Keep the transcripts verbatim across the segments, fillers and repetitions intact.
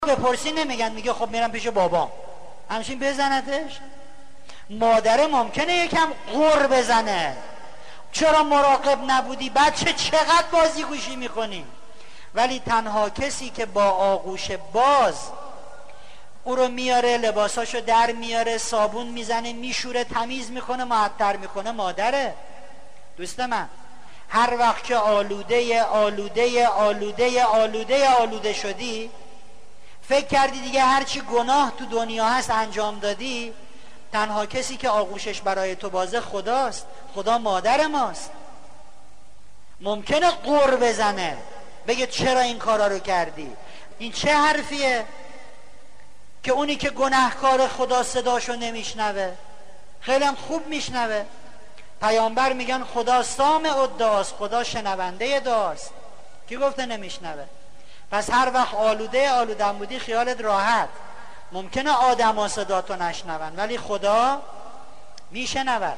بپرسی نمیگن، میگه خب میرم پیش بابام، همچین بزنتش. مادره ممکنه یکم غر بزنه، چرا مراقب نبودی بچه، چقدر بازی گوشی میکنی؟ ولی تنها کسی که با آغوش باز او رو میاره، لباساشو در میاره، صابون میزنه، میشوره، تمیز میکنه، معطر میکنه، مادره. دوست من، هر وقت که آلوده آلوده آلوده آلوده آلوده شدی، فکر کردی دیگه هرچی گناه تو دنیا هست انجام دادی، تنها کسی که آغوشش برای تو بازه خداست. خدا مادر ماست. ممکنه غر بزنه، بگه چرا این کارا رو کردی؟ این چه حرفیه که اونی که گناهکار خدا صداشو نمیشنوه؟ خیلی هم خوب میشنوه. پیامبر میگن خدا سامع الدعاست، خدا شنونده دعاست. کی گفته نمیشنوه؟ پس هر وقت آلوده آلودن بودی خیالت راحت. ممکنه آدم ها صداتو نشنون ولی خدا میشنود.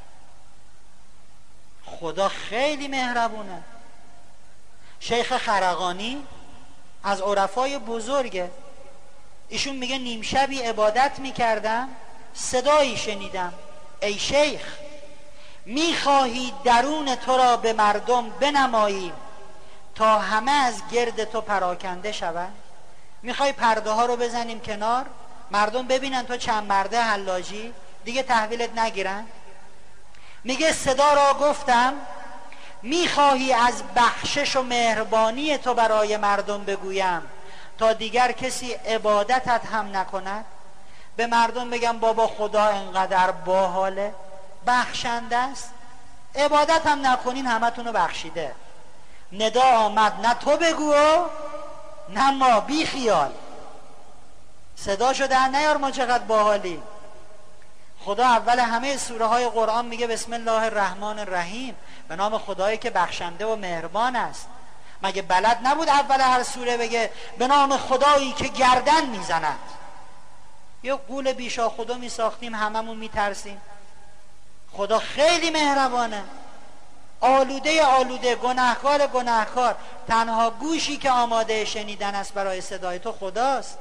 خدا خیلی مهربونه. شیخ خرقانی از عرفای بزرگه، ایشون میگه نیم شبی عبادت میکردم، صدایی شنیدم، ای شیخ میخواهی درون تو را به مردم بنماییم تا همه از گرد تو پراکنده شوند؟ میخوای پرده ها رو بزنیم کنار، مردم ببینن تو چند مرده حلاجی، دیگه تحویلت نگیرن؟ میگه صدا را گفتم میخواهی از بخشش و مهربانی تو برای مردم بگویم تا دیگر کسی عبادتت هم نکند؟ به مردم بگم بابا خدا انقدر باحاله، بخشنده است، عبادت هم نکنین همتون رو بخشیده. ندا آمد، نه تو بگو نه ما، بی خیال، صداشو در نیار، ما چقدر باحالی. خدا اول همه سوره های قرآن میگه بسم الله الرحمن الرحیم، به نام خدایی که بخشنده و مهربان است. مگه بلد نبود اول هر سوره بگه به نام خدایی که گردن میزند؟ یه قول بیشا خدا میساختیم هممون میترسیم. خدا خیلی مهربانه. آلوده آلوده، گناهکار گناهکار، تنها گوشی که آماده شنیدن است برای صدای تو خداست.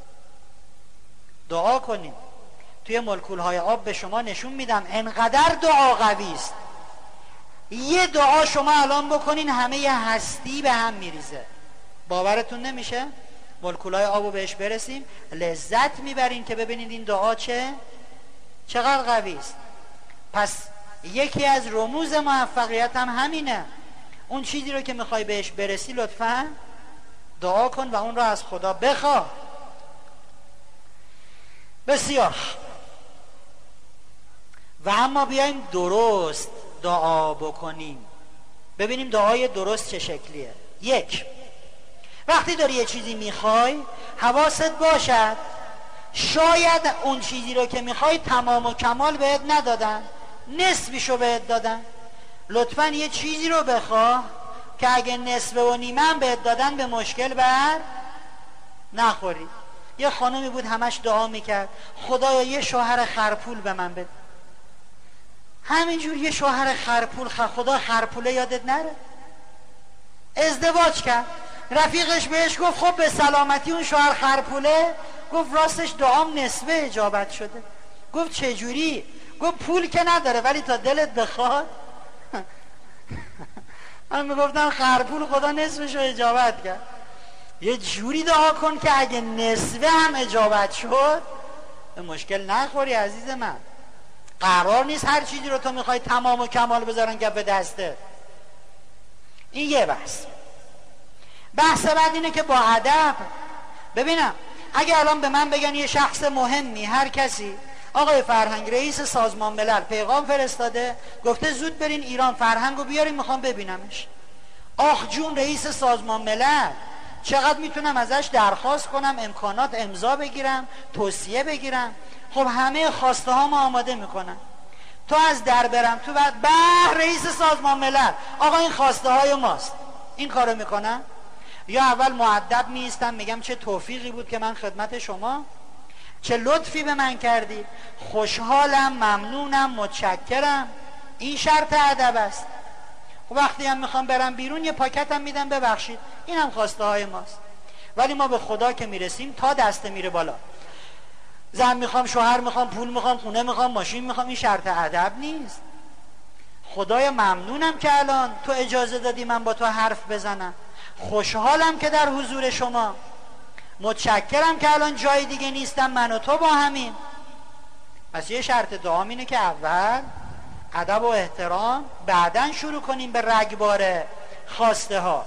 دعا کنیم. توی ملکولهای آب به شما نشون میدم انقدر دعا قوی است. یه دعا شما الان بکنین همه ی هستی به هم میریزه. باورتون نمیشه؟ ملکولهای آب رو بهش برسیم لذت میبرین که ببینید این دعا چه چقدر قوی است. پس یکی از رموز موفقیت هم همینه. اون چیزی رو که میخوای بهش برسی لطفاً دعا کن و اون رو از خدا بخواه. بسیار. و اما بیایم درست دعا بکنیم، ببینیم دعای درست چه شکلیه. یک، وقتی داری یه چیزی میخوای حواست باشد شاید اون چیزی رو که میخوای تمام و کمال بهت ندادن، نصفیشو بهت دادن. لطفاً یه چیزی رو بخواه که اگه نصف و نیمه هم بهت دادن به مشکل بر نخوری. یه خانومی بود همش دعا میکرد خدایا یه شوهر خرپول به من بده. همینجور یه شوهر خرپول، خدا خرپوله یادت نره. ازدواج کرد، رفیقش بهش گفت خب به سلامتی اون شوهر خرپوله؟ گفت راستش دعام نصفه اجابت شده. گفت چجوری؟ گفت پول که نداره ولی تا دلت بخواد. من میگفتم خرپول خدا نصفشو اجابت کرد. یه جوری دعا کن که اگه نصفه هم اجابت شد به مشکل نخوری عزیز من. قرار نیست هر چیزی رو تو میخوای تمام و کمال بذارن کف دسته. این یه بحث. بحث بعد اینه که با ادب ببینم. اگه الان به من بگن یه شخص مهمی، هر کسی، آقای فرهنگ رئیس سازمان ملل پیغام فرستاده گفته زود برین ایران فرهنگو بیارین میخوام ببینمش. آخ جون رئیس سازمان ملل، چقدر میتونم ازش درخواست کنم، امکانات امضا بگیرم، توصیه بگیرم. خب همه خواسته ها ما آماده میکنم، تو از در برم تو بعد به رئیس سازمان ملل آقا این خواسته های ماست، این کارو میکنم؟ یا اول مؤدب میستم میگم چه توفیقی بود که من خدمت شما، چه لطفی به من کردی، خوشحالم، ممنونم، متشکرم. این شرط ادب است. وقتی هم میخوام برم بیرون یه پاکتم میدم ببخشید اینم خواسته های ماست. ولی ما به خدا که میرسیم تا دسته میره بالا. زن میخوام، شوهر میخوام، پول میخوام، خونه میخوام، ماشین میخوام، این شرط ادب نیست. خدایا ممنونم که الان تو اجازه دادی من با تو حرف بزنم، خوشحالم که در حضور شما، متشکرم که الان جای دیگه نیستم، من و تو با همین. پس یه شرط دعام اینه که اول ادب و احترام، بعدن شروع کنیم به رگبار خواسته ها.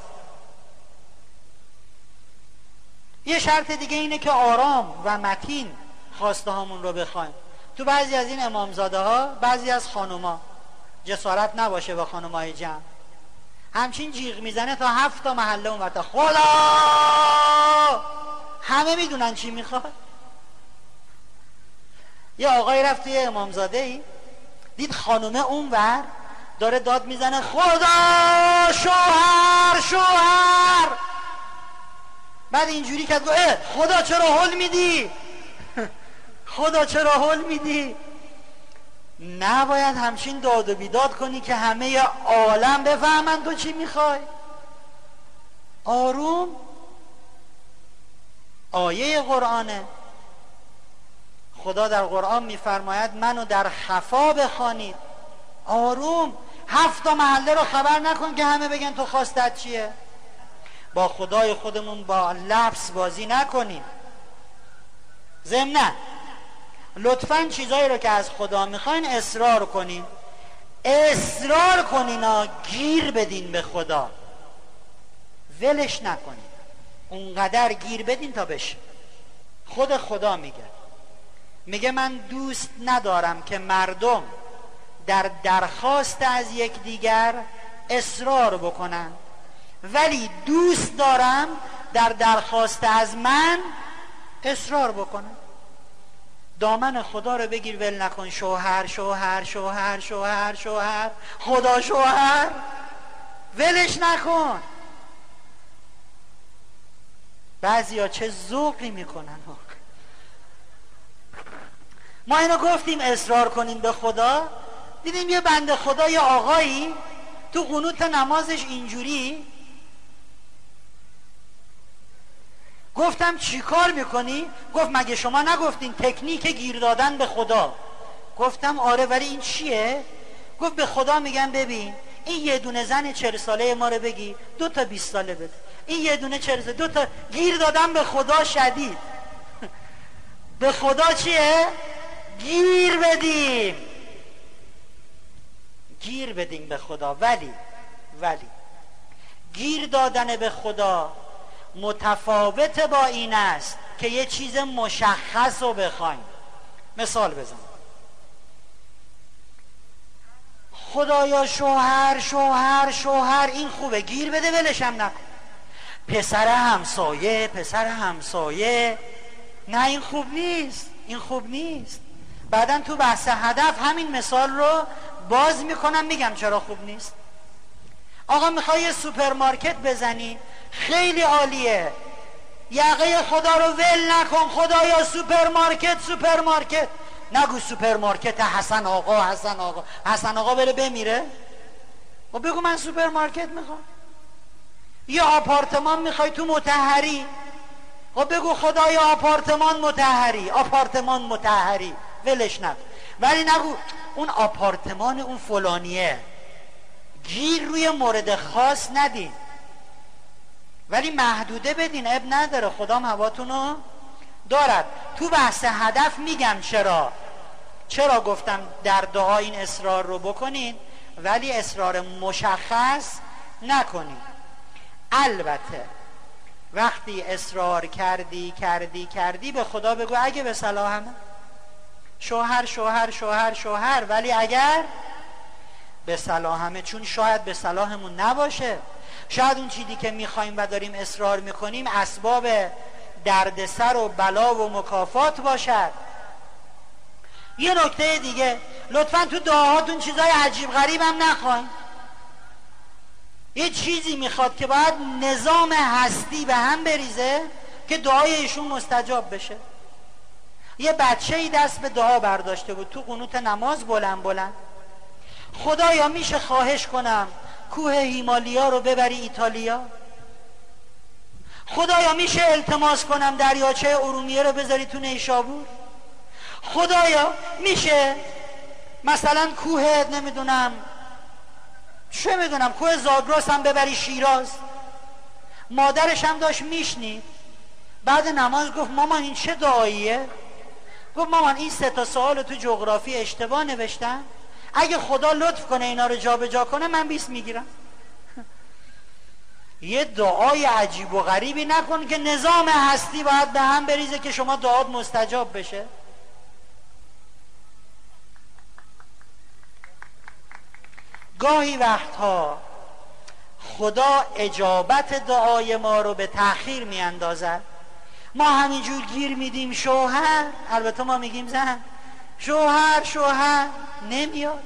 یه شرط دیگه اینه که آرام و متین خواسته هامون رو بخوایم. تو بعضی از این امامزاده ها، بعضی از خانوما جسارت نباشه با خانومای جمع، همچین جیغ میزنه تا هفت تا محله اون ورتا خدا، همه میدونن چی میخواد. یه آقای رفت توی امامزاده ای، دید خانومه اون ور داره داد میزنه خدا شوهر شوهر، بعد اینجوری کرد گفت خدا چرا هل میدی خدا چرا هل میدی. نباید همچین داد و بیداد کنی که همه عالم بفهمن تو چی میخوای. آروم. آیه قرآنه، خدا در قرآن میفرماید منو در خفا بخوانید. آروم. هفت تا محله رو خبر نکن که همه بگن تو خواستت چیه. با خدای خودمون با لفظ بازی نکنیم. ضمناً لطفاً چیزایی رو که از خدا میخواین اصرار کنین، اصرار کنین ها، گیر بدین به خدا، ولش نکنین، اونقدر گیر بدین تا بشه. خود خدا میگه میگه من دوست ندارم که مردم در درخواست از یکدیگر اصرار بکنن، ولی دوست دارم در درخواست از من اصرار بکنن. دامن خدا رو بگیر، ول نکن، شوهر شوهر شوهر شوهر شوهر خدا شوهر، ولش نکن. بعضیا چه ذوقی میکنن. ما اینو گفتیم اصرار کنیم به خدا، دیدیم یه بنده خدا، یه آقایی تو قنوت نمازش اینجوری، گفتم چی کار میکنی؟ گفت مگه شما نگفتین تکنیک گیر دادن به خدا؟ گفتم آره، ولی این چیه؟ گفت به خدا میگن ببین این یه دونه زن چهل ساله ما رو بگی دو تا بیست ساله بده، این یه دونه چهل ساله دو تا. گیر دادن به خدا شدید. به خدا چیه؟ گیر بدیم، گیر بدیم به خدا. ولی ولی گیر دادن به خدا متفاوت با این است که یه چیز مشخص رو بخوایم. مثال بزن، خدایا شوهر شوهر شوهر، این خوبه، گیر بده ولشم نکن. پسر همسایه پسر همسایه، نه این خوب نیست، این خوب نیست. بعدن تو بحث هدف همین مثال رو باز میکنم، میگم چرا خوب نیست. آقا میخوای یه سوپرمارکت بزنی، خیلی عالیه، یقه خدا رو ول نکن، خدایا سوپرمارکت سوپرمارکت. نگو سوپرمارکت حسن آقا حسن آقا حسن آقا بره بمیره. و بگو من سوپرمارکت میخوام. یه آپارتمان میخوای تو مطهری، و بگو خدایا آپارتمان مطهری آپارتمان مطهری، ولش نکن. ولی نگو اون آپارتمان اون فلانیه. گیر روی مورد خاص ندین، ولی محدوده بدین، اب نداره، خدا هواتونو دارد. تو بحث هدف میگم چرا چرا گفتم در دعا این اصرار رو بکنین، ولی اصرار مشخص نکنین. البته وقتی اصرار کردی کردی کردی به خدا بگو اگه به صلاحمه، شوهر شوهر شوهر شوهر، ولی اگر به صلاحمه، چون شاید به صلاحمون نباشه، شاید اون چیزی که میخوایم و داریم اصرار میکنیم اسباب دردسر و بلا و مکافات باشد. یه نکته دیگه، لطفاً تو دعاهاتون چیزای عجیب غریب هم نخواین. یه چیزی میخواد که باید نظام هستی به هم بریزه که دعای ایشون مستجاب بشه. یه بچه‌ای دست به دعا برداشته بود تو قنوت نماز بلند بلند، خدایا میشه خواهش کنم کوه هیمالیا رو ببری ایتالیا؟ خدایا میشه التماس کنم دریاچه ارومیه رو بذاری تو نیشابور؟ خدایا میشه مثلا کوه نمیدونم چه میدونم کوه زاگرس هم ببری شیراز؟ مادرش هم داشت میشنید. بعد نماز گفت مامان این چه دعاییه؟ گفت مامان این سه تا سوال تو جغرافی اشتباه نوشتم، اگه خدا لطف کنه اینا رو جابجا جا کنه من بیست میگیرم. یه دعای عجیب و غریبی نکن که نظام هستی باید به هم بریزه که شما دعات مستجاب بشه. گاهی وقتها خدا اجابت دعای ما رو به تأخیر می اندازد. ما همینجور گیر میدیم شوهر، البته ما میگیم زن، شوهر شوهر نمیاد.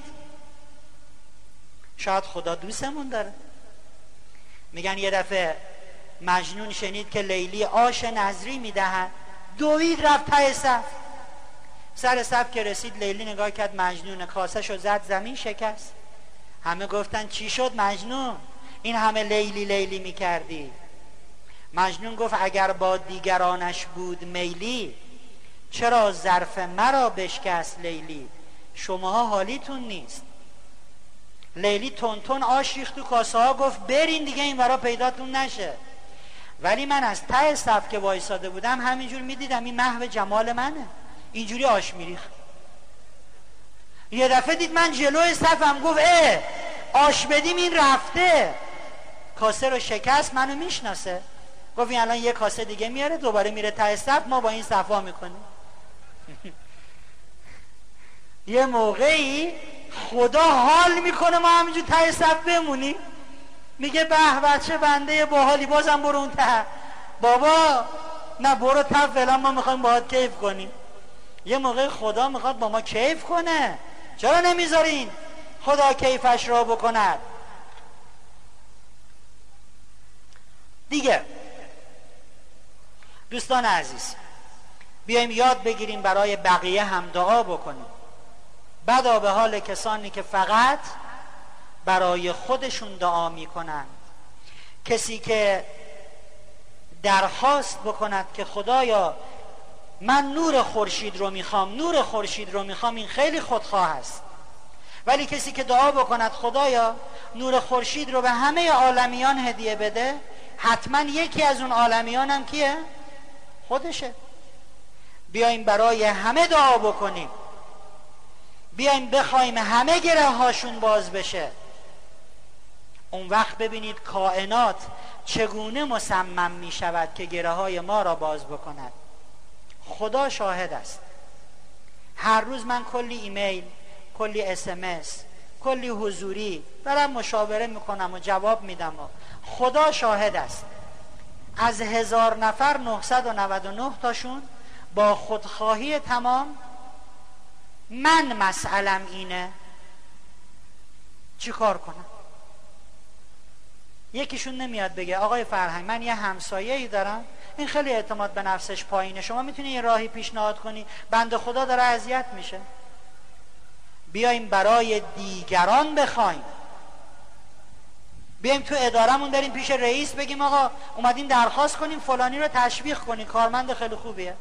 شاید خدا دوستمون داره. میگن یه دفعه مجنون شنید که لیلی آش نظری میدهد، دوید رفت ته صف. سر صف که رسید لیلی نگاه کرد مجنون، کاسه شو زد زمین شکست. همه گفتن چی شد مجنون؟ این همه لیلی لیلی میکردی. مجنون گفت اگر با دیگرانش بود میلی، چرا ظرف مرا بشکست لیلی؟ شماها حالیتون نیست. لیلی تون تون آش ریخت تو کاسه ها، گفت برین دیگه این ورا پیداتون نشه. ولی من از ته صف که وایساده بودم همینجور میدیدم این محو جمال منه، اینجوری آش میریخت. یه دفعه دید من جلوی صفم، گفت اه آش بدیم این رفته. کاسه رو شکست، منو میشناسه. گفت این الان یه کاسه دیگه میاره دوباره میره ته صف، ما با این صفا میکنیم. یه موقعی خدا حال میکنه ما همینجور ته صف بمونیم، میگه به بچه بنده باحالی، بازم برو اون ته. بابا نه برو ته فعلا، ما میخوایم باهات کیف کنیم. یه موقع خدا میخواد با ما کیف کنه، چرا نمیذارین خدا کیفش را بکند؟ دیگه دوستان عزیز، بیایم یاد بگیریم برای بقیه هم دعا بکنیم. بدا به حال کسانی که فقط برای خودشون دعا میکنند. کسی که درخواست بکند که خدایا من نور خورشید رو میخوام، نور خورشید رو میخوام، این خیلی خودخواه است. ولی کسی که دعا بکند خدایا نور خورشید رو به همه عالمیان هدیه بده، حتما یکی از اون عالمیان هم کیه؟ خودشه. بیایم برای همه دعا بکنیم، بیایم بخوایم همه گره هاشون باز بشه. اون وقت ببینید کائنات چگونه مصمم می شود که گره های ما را باز بکند. خدا شاهد است. هر روز من کلی ایمیل، کلی اس ام اس، کلی حضوری دارم مشاوره میکنم و جواب میدم و خدا شاهد است. از هزار نفر نهصد و نود و نه تاشون با خودخواهی تمام من مسئلم اینه، چی کار کنم؟ یکیشون نمیاد بگه آقای فرهنگ من یه همسایه‌ای دارم این خیلی اعتماد به نفسش پایینه، شما میتونی یه راهی پیشنهاد کنی؟ بنده خدا داره اذیت میشه. بیایم برای دیگران بخوایم. بیایم تو ادارمون بریم پیش رئیس بگیم آقا اومدیم درخواست کنیم فلانی رو تشویق کنیم، کارمند خیلی خوبیه.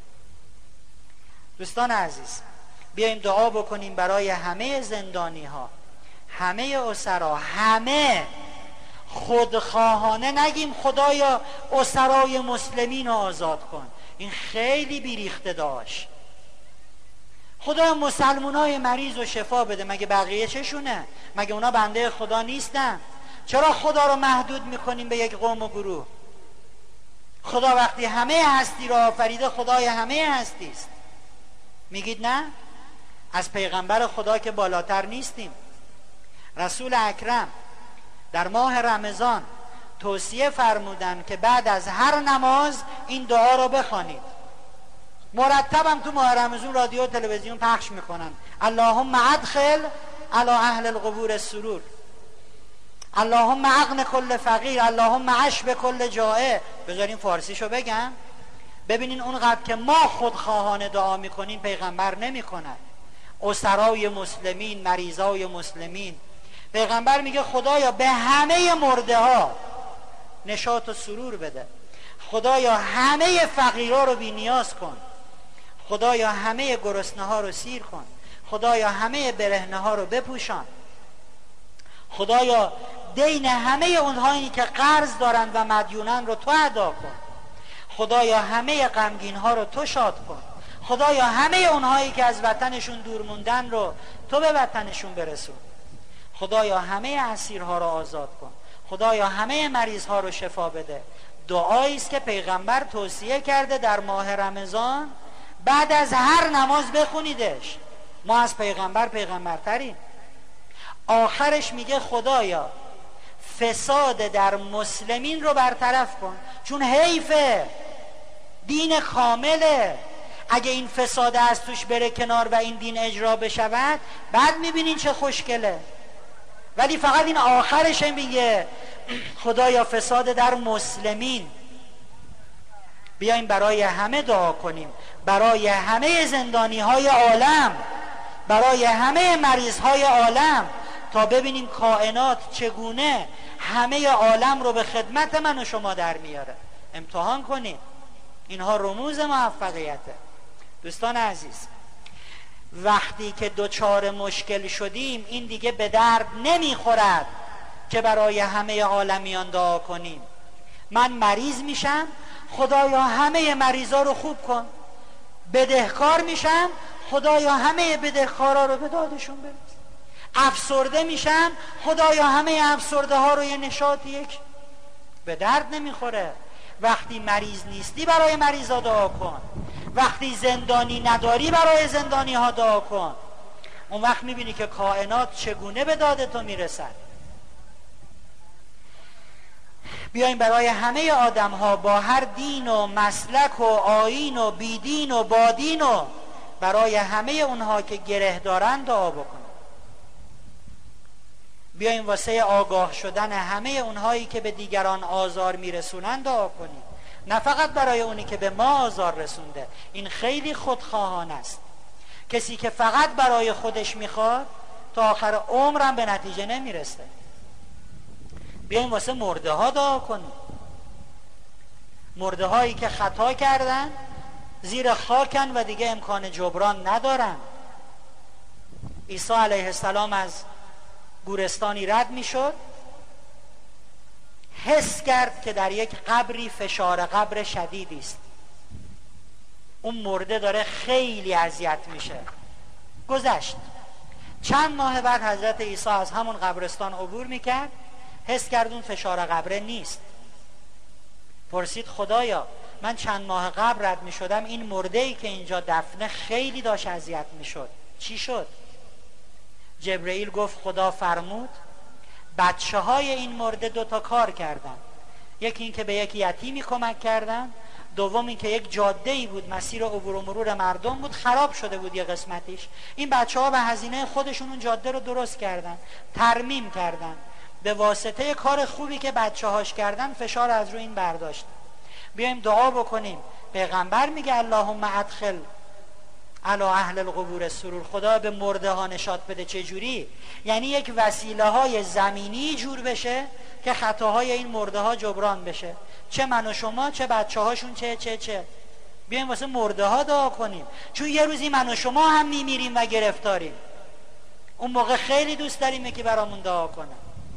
دوستان عزیز، بیایم دعا بکنیم برای همه زندانی ها، همه اسرا، همه. خودخواهانه نگیم خدایا اسرای مسلمین رو آزاد کن، این خیلی بیریخته داشت. خدایا مسلمانای مریض و شفا بده، مگه بقیه چشونه؟ مگه اونا بنده خدا نیستن؟ چرا خدا رو محدود میکنیم به یک قوم و گروه؟ خدا وقتی همه هستی رو آفریده خدای همه هستی است. میگید نه؟ از پیغمبر خدا که بالاتر نیستیم. رسول اکرم در ماه رمضان توصیه فرمودن که بعد از هر نماز این دعا رو بخوانید. مرتبم تو ماه رمضان رادیو و تلویزیون پخش میکنن. اللهم ادخل علی اهل القبور السرور، اللهم اغن کل فقیر، اللهم اشب کل جائع. بذارین فارسیشو بگم ببینین اونقدر که ما خودخواهانه دعا میکنیم پیغمبر نمیکند. اسرای مسلمین، مریضای مسلمین، پیغمبر میگه خدایا به همه مرده ها نشاط و سرور بده. خدایا همه فقیرها رو بی نیاز کن. خدایا همه گرسنه ها رو سیر کن. خدایا همه برهنه ها رو بپوشان. خدایا دین همه اونهایی که قرض دارن و مدیونن رو تو ادا کن. خدایا همه غمگین ها رو تو شاد کن. خدایا همه اونهایی که از وطنشون دور موندن رو تو به وطنشون برسون. خدایا همه اسیرها رو آزاد کن. خدایا همه مریضها رو شفا بده. دعایی است که پیغمبر توصیه کرده در ماه رمضان بعد از هر نماز بخونیدش. ما از پیغمبر پیغمبرتریم. آخرش میگه خدایا فساد در مسلمین رو برطرف کن، چون حیفه، دین کامله. اگه این فساد از توش بره کنار و این دین اجرا بشود بعد میبینین چه خوشگله. ولی فقط این آخرش میگه خدایا فساد در مسلمین. بیایم برای همه دعا کنیم، برای همه زندانی های عالم، برای همه مریض های عالم، تا ببینیم کائنات چگونه همه عالم رو به خدمت من و شما در میاره. امتحان کنیم. اینها رموز موفقیته. دوستان عزیز، وقتی که دوچار مشکل شدیم این دیگه به درد نمیخورد که برای همه عالمیان دعا کنیم. من مریض میشم، خدایا همه مریضا رو خوب کن. بدهکار میشم، خدایا همه بدهکارا رو به دادشون برس. افسرده میشم، خدایا همه افسرده ها رو یه نشاط یک. به درد نمیخوره. وقتی مریض نیستی برای مریضا دعا کن. وقتی زندانی نداری برای زندانی ها دعا کن. اون وقت میبینی که کائنات چگونه به داد تو میرسد. بیایم برای همه آدم ها با هر دین و مسلک و آیین و بیدین و بادین و برای همه اونها که گره دارن دعا بکنیم. بیایم واسه آگاه شدن همه اونهایی که به دیگران آزار میرسونن دعا کنیم. نه فقط برای اونی که به ما آزار رسونده. این خیلی خودخواهانه است. کسی که فقط برای خودش میخواد تا آخر عمرم به نتیجه نمیرسه. بیایم واسه مرده ها دعا کنیم. مرده هایی که خطا کردن، زیر خاکن و دیگه امکان جبران ندارن. عیسی علیه السلام از گورستانی رد میشد، حس کرد که در یک قبری فشار قبر شدیدی است. اون مرده داره خیلی اذیت میشه. گذشت. چند ماه بعد حضرت عیسی از همون قبرستان عبور میکرد، حس کرد اون فشار قبره نیست. پرسید خدایا من چند ماه قبل رد میشدم، این مرده‌ای که اینجا دفنه خیلی داشت اذیت میشد، چی شد؟ جبرئیل گفت خدا فرمود بچه های این مرده دوتا کار کردن. یکی این که به یک یتیمی کمک کردن، دوم این که یک جاده‌ای بود مسیر عبور و مرور مردم بود، خراب شده بود یه قسمتیش. این بچه ها به هزینه خودشون اون جاده رو درست کردن، ترمیم کردن. به واسطه کار خوبی که بچه هاش کردن فشار از روی این برداشت. بیایم دعا بکنیم. پیغمبر میگه اللهم ادخل علی اهل القبور سرور. خدا به مرده ها نشاط بده. چه جوری؟ یعنی یک وسیله های زمینی جور بشه که خطاهای این مرده ها جبران بشه، چه من و شما، چه بچه هاشون، چه چه چه بیایم واسه مرده ها دعا کنیم، چون یه روزی من و شما هم میمیریم و گرفتاریم. اون موقع خیلی دوست داریم که برامون دعا کنه.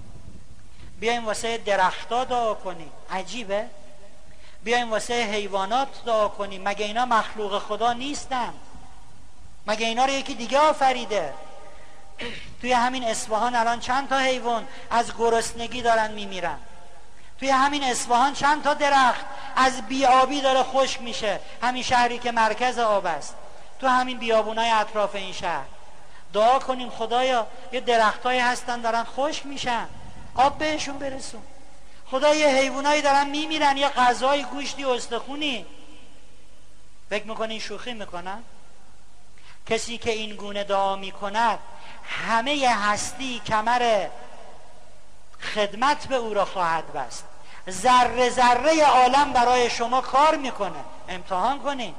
بیایم واسه درخت‌ها دعا کنیم. عجیبه. بیایم واسه حیوانات دعا کنیم. مگه اینا مخلوق خدا نیستن؟ مگه اینا رو یکی دیگه آفریده؟ توی همین اصفهان الان چند تا حیوان از گرسنگی دارن میمیرن. توی همین اصفهان چند تا درخت از بیابی داره خشک میشه، همین شهری که مرکز آب است، تو همین بیابونای اطراف این شهر. دعا کنیم خدایا یه درختایی هستن دارن خشک میشن، آب بهشون برسون. خدایا یه حیوانایی دارن میمیرن، یه غذای گوشتی استخونی. فکر میکنین شوخی میکنن؟ کسی که این گونه دعا میکند همه هستی کمر خدمت به او را خواهد بست. ذره ذره عالم برای شما کار میکنه. امتحان کنین.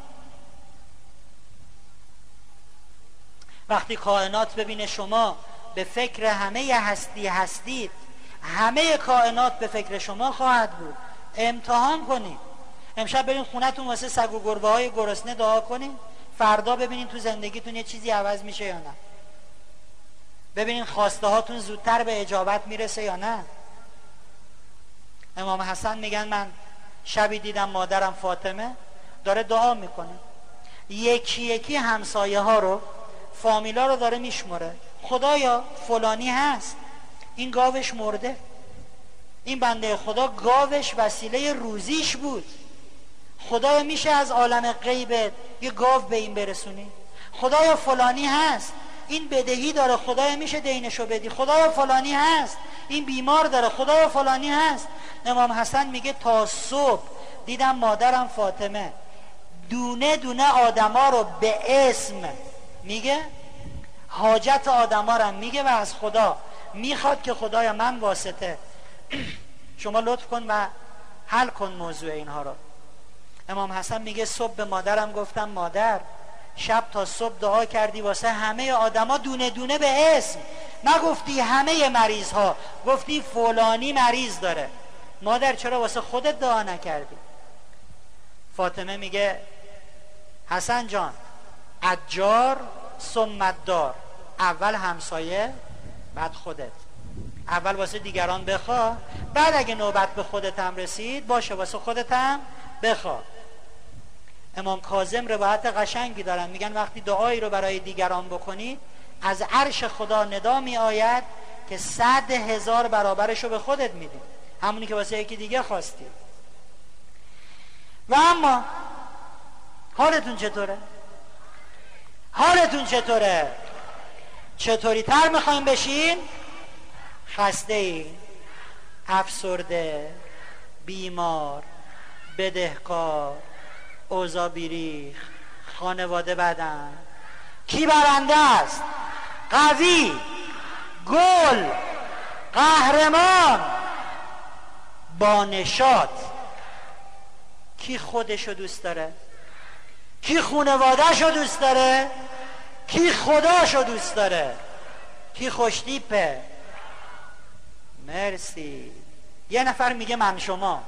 وقتی کائنات ببینه شما به فکر همه هستی هستید، همه کائنات به فکر شما خواهد بود. امتحان کنین. امشب برین خونتون واسه سگ و گربه های گرسنه دعا کنین، فردا ببینین تو زندگیتون یه چیزی عوض میشه یا نه. ببینین خواسته هاتون زودتر به اجابت میرسه یا نه. امام حسن میگن من شبی دیدم مادرم فاطمه داره دعا میکنه، یکی یکی همسایه ها رو، فامیلا رو داره میشمره. خدایا فلانی هست، این گاوش مرده، این بنده خدا گاوش وسیله روزیش بود، خدایا میشه از عالم غیبت یه گاو به این برسونی. خدایا فلانی هست، این بدهی داره، خدایا میشه دینشو بدی. خدایا فلانی هست، این بیمار داره، خدایا فلانی هست. امام حسن میگه تا صبح دیدم مادرم فاطمه دونه دونه آدما رو به اسم میگه، حاجت آدما رو میگه و از خدا میخواد که خدایا من واسطه شما لطف کن و حل کن موضوع اینها رو. امام حسن میگه صبح به مادرم گفتم مادر شب تا صبح دعا کردی واسه همه آدما دونه دونه به اسم، نگفتی همه مریض ها، گفتی فلانی مریض داره. مادر چرا واسه خودت دعا نکردی؟ فاطمه میگه حسن جان اجار ثم دار، اول همسایه بعد خودت، اول واسه دیگران بخوا، بعد اگه نوبت به خودت هم رسید باشه واسه خودت هم بخوا. امام کاظم روایت قشنگی دارن، میگن وقتی دعایی رو برای دیگران بکنید از عرش خدا ندا می آید که صد هزار برابرش رو به خودت میدی، همونی که واسه یکی دیگه خواستی. و اما حالتون چطوره؟ حالتون چطوره؟ چطوری تر میخوایم بشین؟ خسته ای، افسرده، بیمار، بدهکار، اوضاع بیریخ، خانواده بدن. کی برنده است؟ قوی، گل، قهرمان، با نشاط. کی خودشو دوست داره؟ کی خانواده‌شو دوست داره؟ کی خداشو دوست داره؟ کی خوشتیپه؟ مرسی. یه نفر میگه من شما.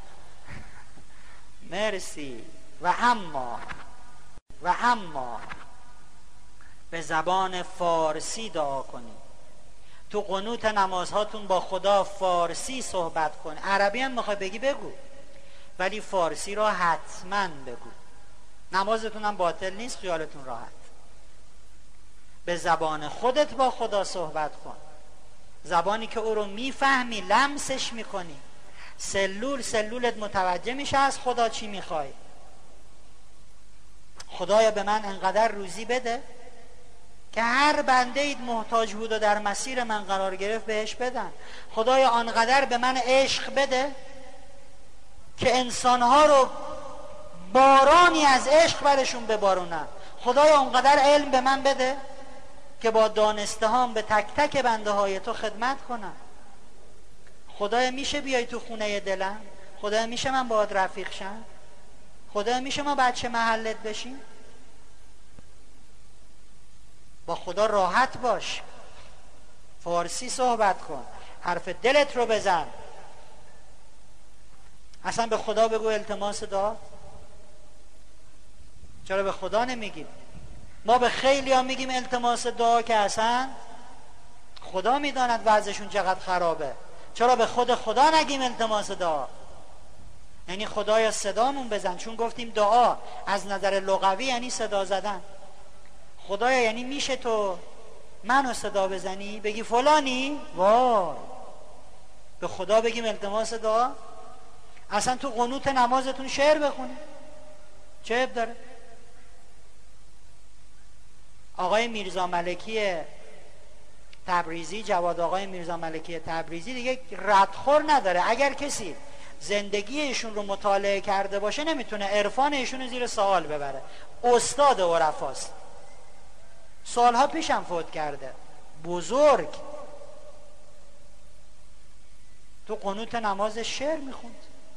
مرسی. و اما و اما به زبان فارسی دعا کنید. تو قنوت نمازهاتون با خدا فارسی صحبت کن. عربی هم میخوای بگی بگو، ولی فارسی را حتما بگو. نمازتون هم باطل نیست، خیالتون راحت. به زبان خودت با خدا صحبت کن، زبانی که او رو میفهمی، لمسش میکنی، سلول سلولت متوجه میشه از خدا چی میخوای. خدایا به من انقدر روزی بده که هر بنده اید محتاج بود و در مسیر من قرار گرفت بهش بدن. خدایا آنقدر به من عشق بده که انسانها رو بارانی از عشق برشون ببارونم. خدایا آنقدر علم به من بده که با دانسته هام به تک تک بنده های تو خدمت کنم. خدایا میشه بیای تو خونه دلم؟ خدایا میشه من باهات رفیق شم؟ خدایا میشه ما بچه محلت بشیم؟ با خدا راحت باش، فارسی صحبت کن، حرف دلت رو بزن. اصلا به خدا بگو التماس دعا. چرا به خدا نمیگیم؟ ما به خیلی ها میگیم التماس دعا که اصلا خدا میداند وضعشون چقدر خرابه. چرا به خود خدا نگیم التماس دعا؟ یعنی خدایا صدامون بزن، چون گفتیم دعا از نظر لغوی یعنی صدا زدن. خدایا یعنی میشه تو منو صدا بزنی بگی فلانی؟ وای، به خدا بگیم التماس دعا؟ اصلا تو قنوت نمازتون شعر بخونی چه عیب داره؟ آقای میرزا ملکی تبریزی، جواد آقای میرزا ملکی تبریزی دیگه ردخور نداره. اگر کسی زندگی ایشون رو مطالعه کرده باشه نمیتونه عرفان ایشون رو زیر سوال ببره. استاد عرفاست، سالها پیشم فوت کرده، بزرگ. تو قنوت نماز شعر میخوند.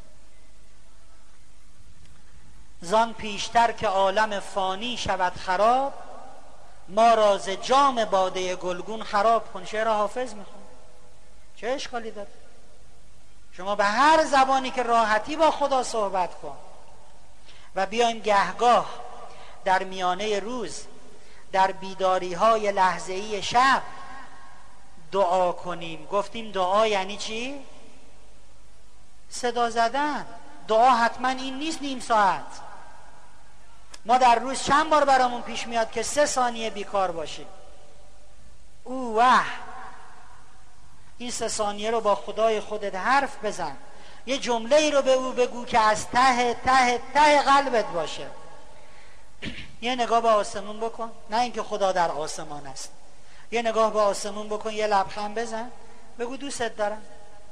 زان پیشتر که عالم فانی شود خراب، ما را ز جام باده گلگون خراب کن. شعر حافظ میخوند. چه اشکالی داره؟ شما به هر زبانی که راحتی با خدا صحبت کن. و بیایم گهگاه در میانه روز در بیداری های لحظه‌ای شب دعا کنیم. گفتیم دعا یعنی چی؟ صدا زدن. دعا حتما این نیست نیم ساعت. ما در روز چند بار برامون پیش میاد که سه ثانیه بیکار باشیم؟ او واه، این سه ثانیه رو با خدای خودت حرف بزن، یه جمله ای رو به او بگو که از ته ته ته قلبت باشه. یه نگاه به آسمون بکن، نه اینکه خدا در آسمان است، یه نگاه به آسمون بکن، یه لبخند بزن، بگو دوستت دارم،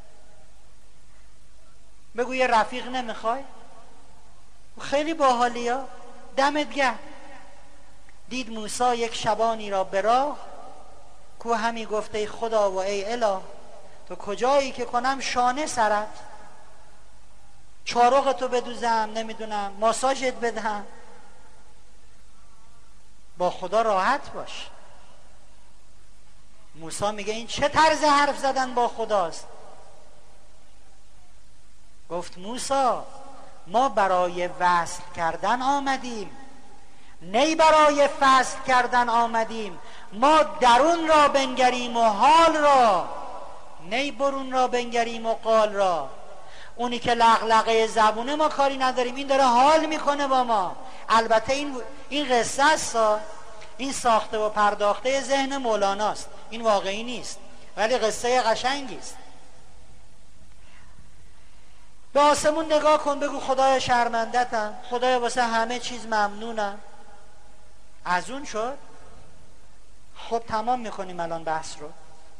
بگو یه رفیق نمیخوای؟ خیلی باحالی ها. دمت گرم. دید موسی یک شبانی را به راه، کو همی گفته ای خدا و ای اله، تو کجایی که کنم شانه سرت، چارقتو بدوزم، نمیدونم ماساژت بدهم. با خدا راحت باش. موسی میگه این چه طرز حرف زدن با خداست؟ گفت موسی ما برای وصل کردن آمدیم، نه برای فصل کردن آمدیم. ما درون را بنگریم و حال را، نه برون را بنگریم و قال را. اونی که لغلقه زبونه ما کاری نداریم، این داره حال میکنه با ما. البته این این قصه است، این ساخته و پرداخته ذهن مولاناست، این واقعی نیست، ولی قصه قشنگی است. به آسمون نگاه کن، بگو خدای شرمندتم، خدای واسه همه چیز ممنونم. از اون شد. خب تمام میکنیم الان بحث رو.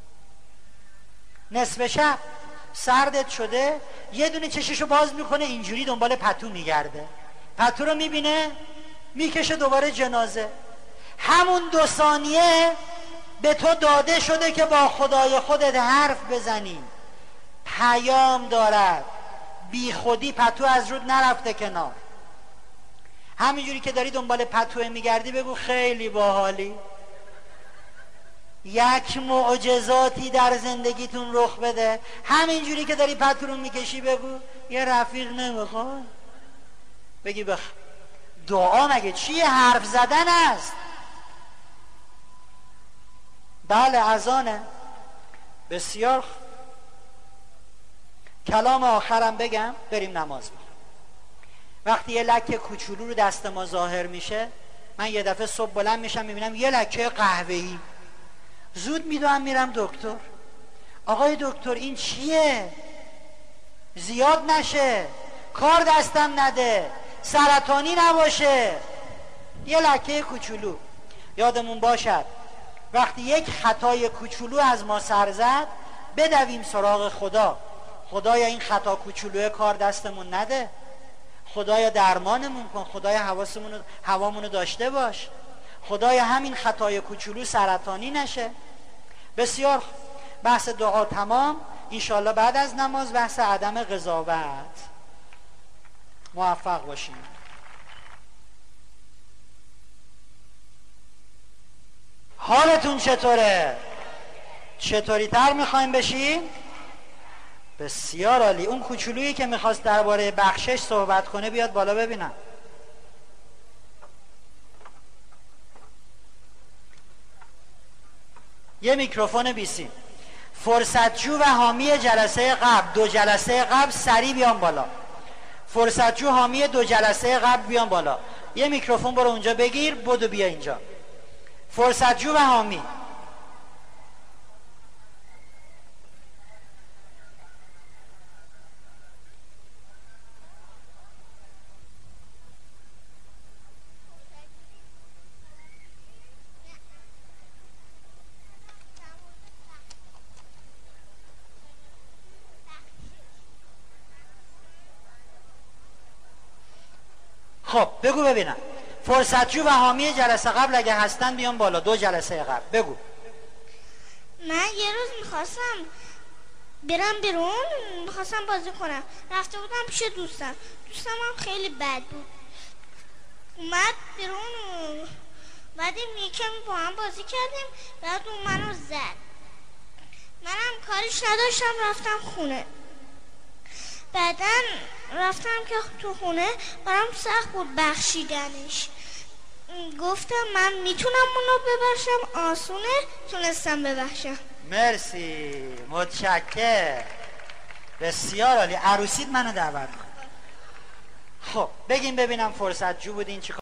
نصف شب سردت شده، یه دونه چششو باز میکنه، اینجوری دنبال پتو میگرده، پتو رو میبینه، میکشه دوباره جنازه. همون دو ثانیه به تو داده شده که با خدای خودت حرف بزنی. پیام دارد، بی خودی پتو از رود نرفته کنار. همینجوری که داری دنبال پتو میگردی بگو خیلی باحالی، یک معجزاتی در زندگیتون رخ بده. همینجوری که داری پتو رو میکشی بگو یه رفیق نمیخوای؟ بگی بخ دعا مگه چیه؟ حرف زدن است. بله اذانه. بسیار. کلام آخرم بگم بریم نماز بخونیم. وقتی یه لکه کوچولو رو دست ما ظاهر میشه، من یه دفعه صبح بلند میشم میبینم یه لکه قهوه‌ای، زود میدوام میرم دکتر. آقای دکتر این چیه؟ زیاد نشه، کار دستم نده، سرطانی نباشه. یه لکه کوچولو. یادمون باشد وقتی یک خطای کوچولو از ما سر زد بدویم سراغ خدا. خدایا این خطا کوچولوی کار دستمون نده، خدایا درمانمون کن، خدایا حواسمون هوامونو داشته باش، خدایا همین خطای کوچولو سرطانی نشه. بسیار. بحث دعا تمام. انشالله بعد از نماز بحث عدم قضاوت. موفق باشیم. حالتون چطوره؟ چطوری تر میخوایم بشیم؟ بسیار عالی. اون کوچولویی که میخواست درباره بخشش صحبت کنه بیاد بالا ببینم. یه میکروفون بیسیم. فرصتجو و حامی جلسه قبل، دو جلسه قبل سریع بیان بالا. فرصتجو حامی دو جلسه قبل بیان بالا. یه میکروفون برو اونجا بگیر، بدو بیا اینجا. فرصتجو و حامی. خب بگو ببینم. فرصتجو و حامی جلسه قبل اگه هستن بیان بالا. دو جلسه قبل بگو. من یه روز میخواستم برم بیرون، میخواستم بازی کنم، رفته بودم پیش دوستم. دوستم هم خیلی بد بود. اومد بیرون، بعدیم یکمی با هم بازی کردیم، بعد اون منو زد. منم کاریش نداشتم، رفتم خونه. بعدا رفتم که تو خونه برام سخت بود بخشیدنش. گفتم من میتونم اونو ببخشم، آسونه، تونستم ببخشم. مرسی، متشکر، بسیار عالی. عروسیت منو دعوت کن. خب بگیم ببینم فرصت جو بودین چی